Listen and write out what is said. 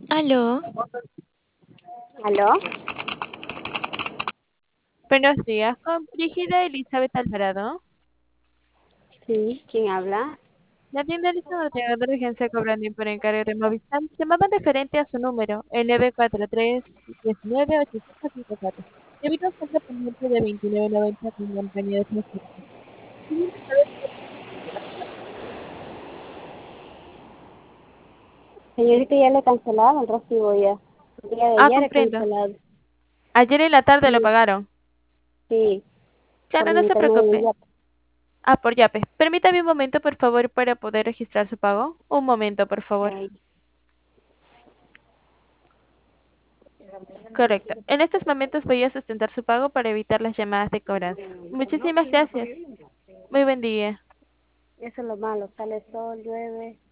Aló, ¿Aló? buenos días, con Brígida Elizabeth Alvarado. Sí, ¿quién habla? La tienda Elizabeth de urgencia cobrando por encargo de Movistar. Llamaban referente a su número, el 943-19-8554. Debido a estar pendiente de 29.90 con compañía de transporte. Señorita, ya le cancelaron el recibo ya. El día de Ah, ayer he comprendo. cancelado. Ayer en la tarde lo Sí, pagaron. sí, por Claro, no se intermedio de preocupe. ya. Ah, por Yape. Permítame un momento, por favor, para poder registrar su pago. Un momento, por favor. Ay, Correcto. En estos momentos voy a sustentar su pago para evitar las llamadas de cobranza. Muchísimas gracias. Muy buen día. eso es lo malo, sale sol, llueve.